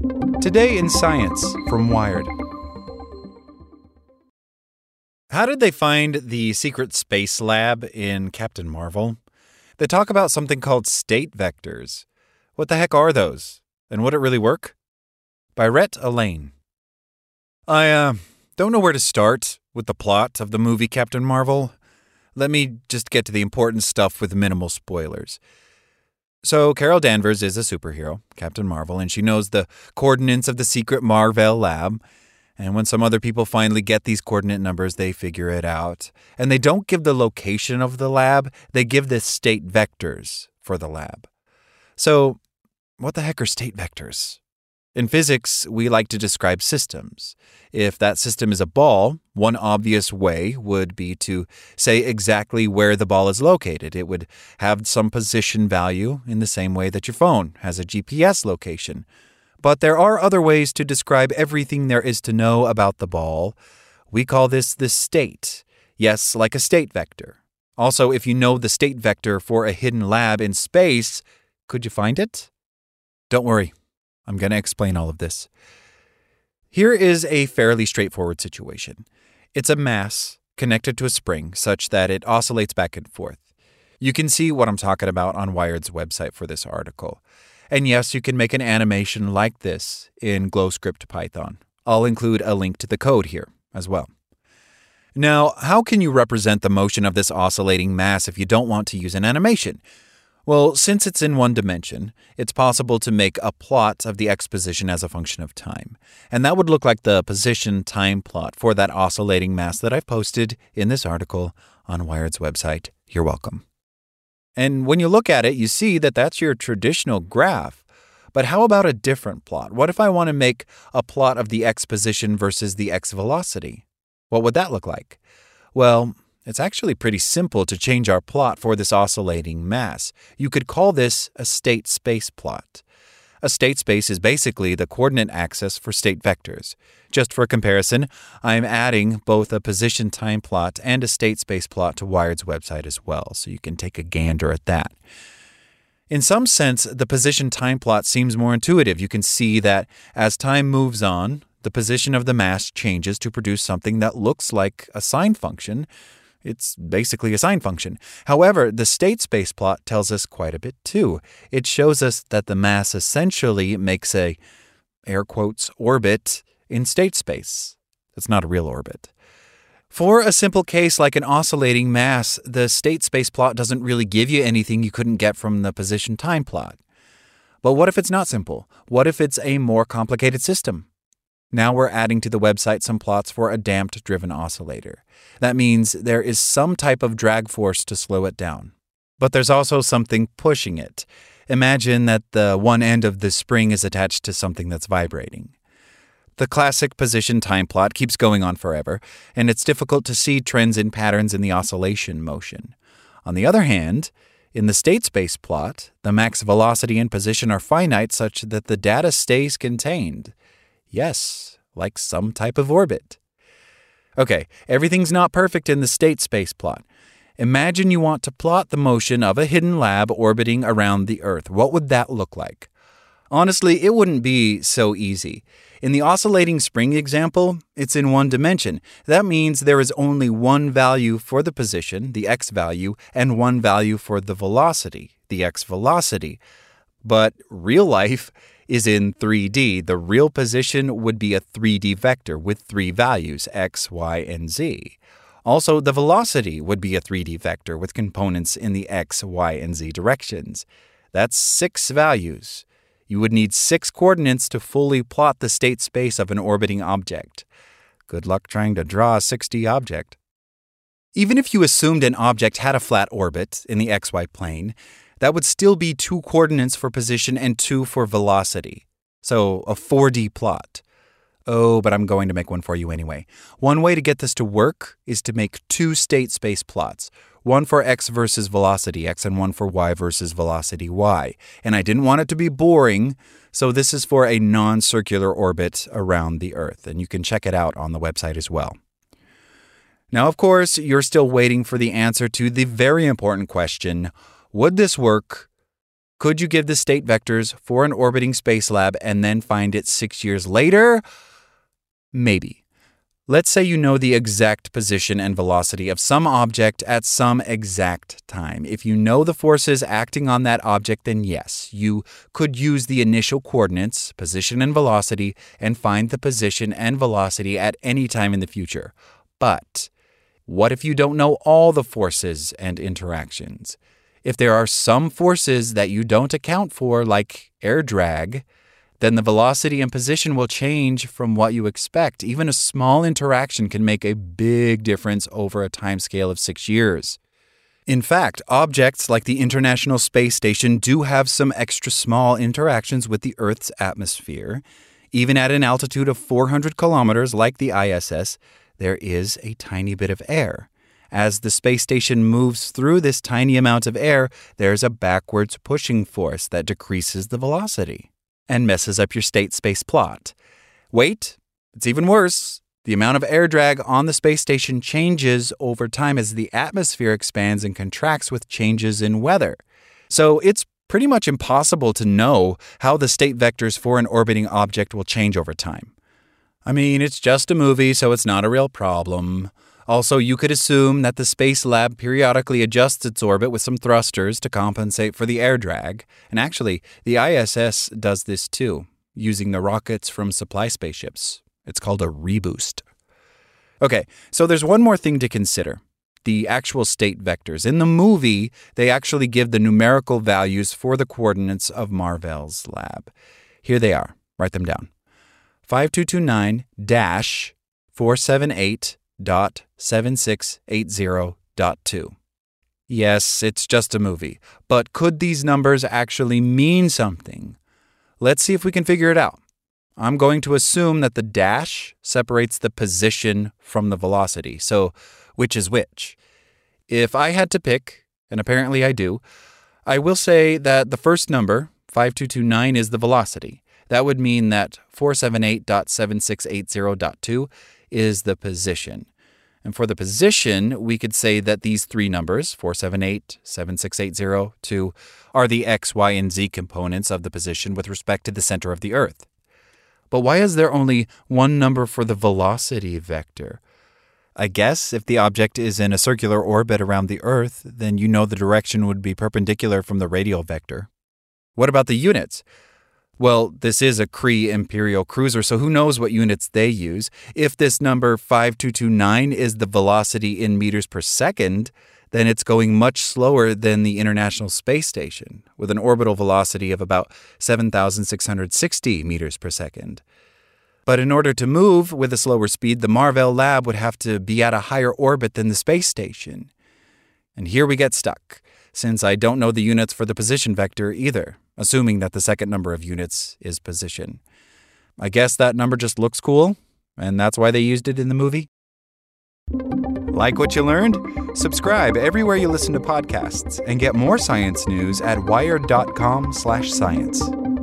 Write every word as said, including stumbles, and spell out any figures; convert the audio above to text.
Today in Science from Wired. How did they find the secret space lab in Captain Marvel? They talk about something called state vectors. What the heck are those? And would it really work? By Rhett Allain. I uh, don't know where to start with the plot of the movie Captain Marvel. Let me just get to the important stuff with minimal spoilers. So Carol Danvers is a superhero, Captain Marvel, and she knows the coordinates of the secret Marvel lab. And when some other people finally get these coordinate numbers, they figure it out. And they don't give the location of the lab, they give the state vectors for the lab. So what the heck are state vectors? In physics, we like to describe systems. If that system is a ball, one obvious way would be to say exactly where the ball is located. It would have some position value in the same way that your phone has a G P S location. But there are other ways to describe everything there is to know about the ball. We call this the state. Yes, like a state vector. Also, if you know the state vector for a hidden lab in space, could you find it? Don't worry. I'm going to explain all of this. Here is a fairly straightforward situation. It's a mass connected to a spring such that it oscillates back and forth. You can see what I'm talking about on Wired's website for this article. And yes, you can make an animation like this in GlowScript Python. I'll include a link to the code here as well. Now, how can you represent the motion of this oscillating mass if you don't want to use an animation? Well, since it's in one dimension, it's possible to make a plot of the x position as a function of time. And that would look like the position time plot for that oscillating mass that I've posted in this article on Wired's website. You're welcome. And when you look at it, you see that that's your traditional graph. But how about a different plot? What if I want to make a plot of the x position versus the x velocity? What would that look like? Well, it's actually pretty simple to change our plot for this oscillating mass. You could call this a state space plot. A state space is basically the coordinate axis for state vectors. Just for comparison, I'm adding both a position time plot and a state space plot to Wired's website as well, so you can take a gander at that. In some sense, the position time plot seems more intuitive. You can see that as time moves on, the position of the mass changes to produce something that looks like a sine function. It's basically a sine function. However, the state space plot tells us quite a bit too. It shows us that the mass essentially makes a, air quotes, orbit in state space. It's not a real orbit. For a simple case like an oscillating mass, the state space plot doesn't really give you anything you couldn't get from the position time plot. But what if it's not simple? What if it's a more complicated system? Now we're adding to the website some plots for a damped-driven oscillator. That means there is some type of drag force to slow it down. But there's also something pushing it. Imagine that the one end of the spring is attached to something that's vibrating. The classic position time plot keeps going on forever, and it's difficult to see trends in patterns in the oscillation motion. On the other hand, in the state space plot, the max velocity and position are finite such that the data stays contained. Yes, like some type of orbit. Okay, everything's not perfect in the state space plot. Imagine you want to plot the motion of a hidden lab orbiting around the Earth. What would that look like? Honestly, it wouldn't be so easy. In the oscillating spring example, it's in one dimension. That means there is only one value for the position, the x value, and one value for the velocity, the x velocity. But real life is in three D. The real position would be a three D vector with three values, x, y, and z. Also, the velocity would be a three D vector with components in the x, y, and z directions. That's six values. You would need six coordinates to fully plot the state space of an orbiting object. Good luck trying to draw a six D object. Even if you assumed an object had a flat orbit in the xy plane, that would still be two coordinates for position and two for velocity. So a four D plot. Oh, but I'm going to make one for you anyway. One way to get this to work is to make two state space plots. One for x versus velocity x and one for y versus velocity y. And I didn't want it to be boring, so this is for a non-circular orbit around the Earth. And you can check it out on the website as well. Now, of course, you're still waiting for the answer to the very important question, would this work Could you give the state vectors for an orbiting space lab and then find it six years later? Maybe. Let's say you know the exact position and velocity of some object at some exact time. If you know the forces acting on that object, then yes, you could use the initial coordinates, position and velocity, and find the position and velocity at any time in the future. But what if you don't know all the forces and interactions? If there are some forces that you don't account for, like air drag, then the velocity and position will change from what you expect. Even a small interaction can make a big difference over a timescale of six years. In fact, objects like the International Space Station do have some extra small interactions with the Earth's atmosphere. Even at an altitude of four hundred kilometers like the I S S, there is a tiny bit of air. As the space station moves through this tiny amount of air, there's a backwards pushing force that decreases the velocity and messes up your state space plot. Wait, it's even worse. The amount of air drag on the space station changes over time as the atmosphere expands and contracts with changes in weather. So it's pretty much impossible to know how the state vectors for an orbiting object will change over time. I mean, it's just a movie, so it's not a real problem. Also, you could assume that the space lab periodically adjusts its orbit with some thrusters to compensate for the air drag. And actually, the I S S does this too, using the rockets from supply spaceships. It's called a reboost. Okay, so there's one more thing to consider. The actual state vectors. In the movie, they actually give the numerical values for the coordinates of Marvell's lab. Here they are. Write them down. five two two nine dash four seven eight dot seven six eight zero dot two. Yes, it's just a movie, but could these numbers actually mean something? Let's see if we can figure it out. I'm going to assume that the dash separates the position from the velocity, so which is which? If I had to pick, and apparently I do, I will say that the first number, five two two nine, is the velocity. That would mean that four seven eight dot seven six eight zero dot two is the position. And for the position, we could say that these three numbers, four seven eight, seven six eight zero, two, are the x, y, and z components of the position with respect to the center of the Earth. But why is there only one number for the velocity vector? I guess if the object is in a circular orbit around the Earth, then you know the direction would be perpendicular from the radial vector. What about the units? Well, this is a Kree Imperial cruiser, so who knows what units they use. If this number five two two nine is the velocity in meters per second, then it's going much slower than the International Space Station, with an orbital velocity of about seven thousand six hundred sixty meters per second. But in order to move with a slower speed, the Marvell lab would have to be at a higher orbit than the space station. And here we get stuck, since I don't know the units for the position vector either, assuming that the second number of units is position. I guess that number just looks cool, and that's why they used it in the movie. Like what you learned? Subscribe everywhere you listen to podcasts and get more science news at wired dot com slash science.